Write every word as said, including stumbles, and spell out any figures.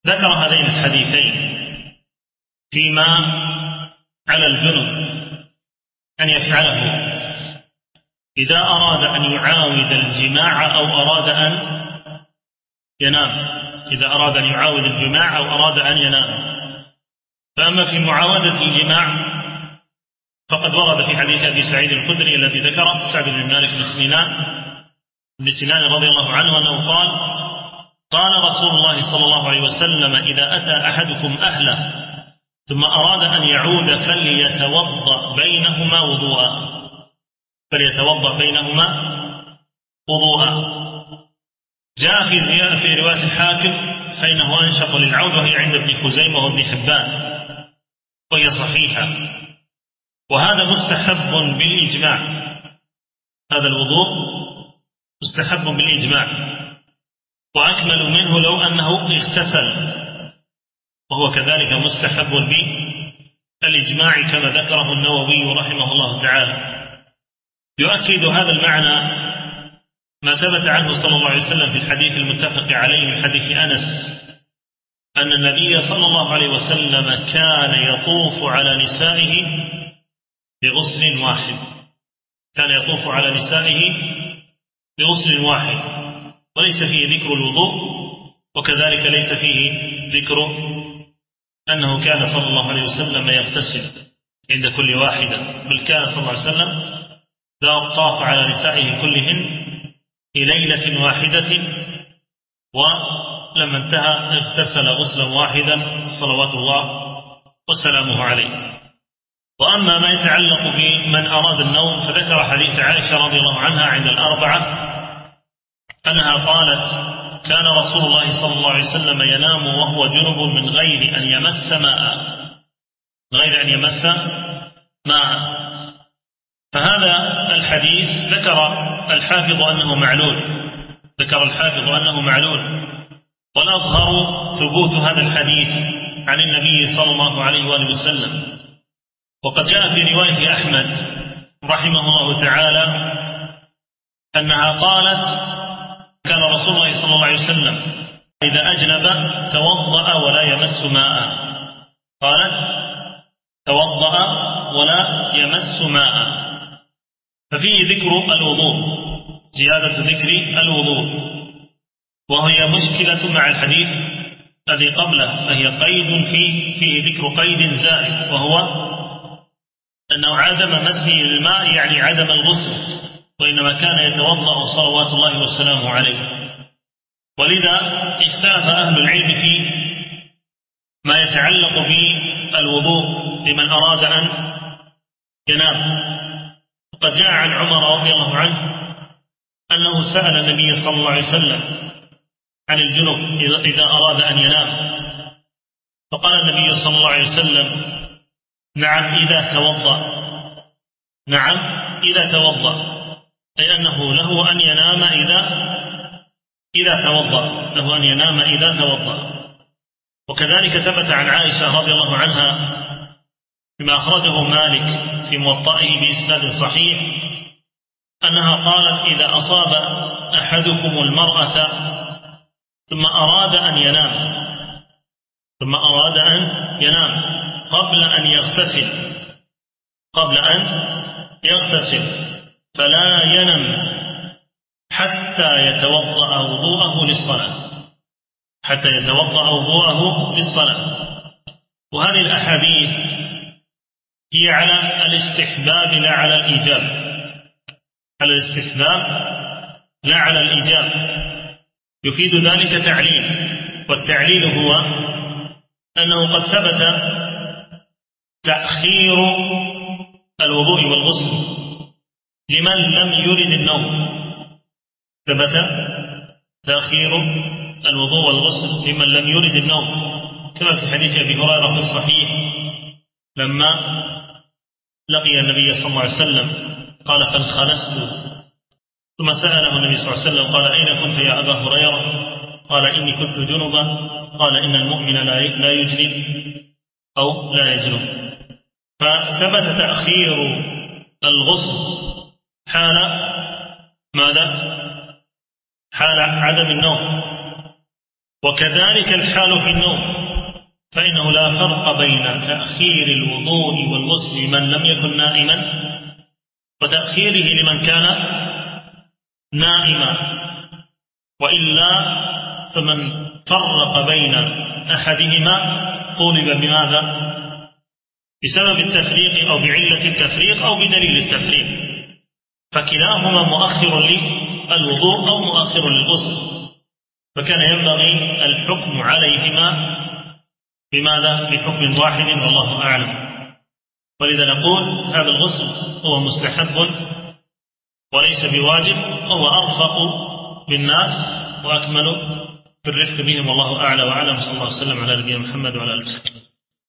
ذكر هذين الحديثين فيما على الجنب أن يفعله إذا أراد أن يعاود الجماع أو أراد أن ينام إذا أراد أن يعاود الجماع أو أراد أن ينام. فأما في معاودة الجماع فقد ورد في حديث أبي سعيد الخدري الذي ذكر سعد بن مالك بن سنان بن سنان رضي الله عنه أنه قال قال رسول الله صلى الله عليه وسلم إذا أتى أحدكم أهله ثم أراد أن يعود فليتوضأ بينهما وضوءا فليتوضأ بينهما وضوءا. جاء في زيادة في رواية الحاكم فإنه أنشط للعود وهي عند ابن خزيمة وابن حبان وهي صحيحة. وهذا مستحب بالإجماع، هذا الوضوء مستحب بالإجماع، وأكمل منه لو أنه اغتسل وهو كذلك مستحب بالإجماع كما ذكره النووي رحمه الله تعالى. يؤكد هذا المعنى ما ثبت عنه صلى الله عليه وسلم في الحديث المتفق عليه من حديث أنس أن النبي صلى الله عليه وسلم كان يطوف على نسائه بغسل واحد كان يطوف على نسائه بغسل واحد وليس فيه ذكر الوضوء، وكذلك ليس فيه ذكر أنه كان صلى الله عليه وسلم يغتسل عند كل واحدة، بل كان صلى الله عليه وسلم طاف على نسائه كلهن في ليلة واحدة، ولما انتهى اغتسل غسلا واحدا صلوات الله وسلامه عليه. وأما ما يتعلق بمن أراد النوم فذكر حديث عائشة رضي الله عنها عند الأربعة أنها قالت كان رسول الله صلى الله عليه وسلم ينام وهو جنب من غير أن يمس ماء غير أن يمس ماء. فهذا الحديث ذكر الحافظ أنه معلول ذكر الحافظ أنه معلول والأظهر ثبوت هذا الحديث عن النبي صلى الله عليه وآله وسلم. وقد جاء في رواية أحمد رحمه الله تعالى أنها قالت كان رسول الله صلى الله عليه وسلم إذا أجنب توضأ ولا يمس ماء قالت توضأ ولا يمس ماء. ففيه ذكر الوضوء زيادة ذكر الوضوء، وهي مشكلة مع الحديث الذي قبله، فهي قيد فيه فيه ذكر قيد زائد وهو أنه عدم مسه الماء يعني عدم الغسل، وإنما كان يتوضأ صلوات الله والسلام عليه. ولذا اختلف أهل العلم في ما يتعلق بالوضوء لمن أراد أن ينام. وقد جاء عن عمر رضي الله عنه أنه سأل النبي صلى الله عليه وسلم عن الجنب إذا أراد أن ينام، فقال النبي صلى الله عليه وسلم نعم إذا توضأ نعم إذا توضأ أي أنه له أن ينام إذا إذا توضأ له أن ينام إذا توضأ. وكذلك ثبت عن عائشة رضي الله عنها بما أخرجه مالك في موطئه بإسناد صحيح أنها قالت إذا أصاب أحدكم المرأة ثم أراد أن ينام ثم أراد أن ينام قبل أن يغتسل قبل أن يغتسل فلا ينم حتى يتوضأ وضوءه للصلاة حتى يتوضأ وضوءه للصلاة. وهذه الأحاديث هي على الاستحباب لا على الإيجاب على الاستحباب لا على الإيجاب. يفيد ذلك تعليل، والتعليل هو أنه قد ثبت تأخير الوضوء والغسل لمن لم يرد النوم ثبت تأخير الوضوء والغسل لمن لم يرد النوم، كما في حديث أبي هريرة في الصحيح لما لقي النبي صلى الله عليه وسلم قال فانخنست، ثم سأله النبي صلى الله عليه وسلم قال أين كنت يا أبا هريرة؟ قال إني كنت جنبا. قال إن المؤمن لا يجنب أو لا يجنب. فثبت تأخير الغسل حال ماذا؟ حال عدم النوم، وكذلك الحال في النوم، فإنه لا فرق بين تأخير الوضوء والغسل لمن لم يكن نائما وتأخيره لمن كان نائما، وإلا فمن فرق بين أحدهما طولب بماذا؟ بسبب التفريق أو بعلة التفريق أو بدليل التفريق، فكلاهما مؤخر للوضوء أو مؤخر للغسل، فكان ينبغي الحكم عليهما بماذا؟ بحكم واحد والله أعلم. ولذا نقول هذا الغسل هو مستحب وليس بواجب، وهو أرفق بالناس وأكمل في الرفق بهم، والله أعلى وأعلم. صلى الله عليه وسلم على نبينا محمد وعلى آله وصحبه.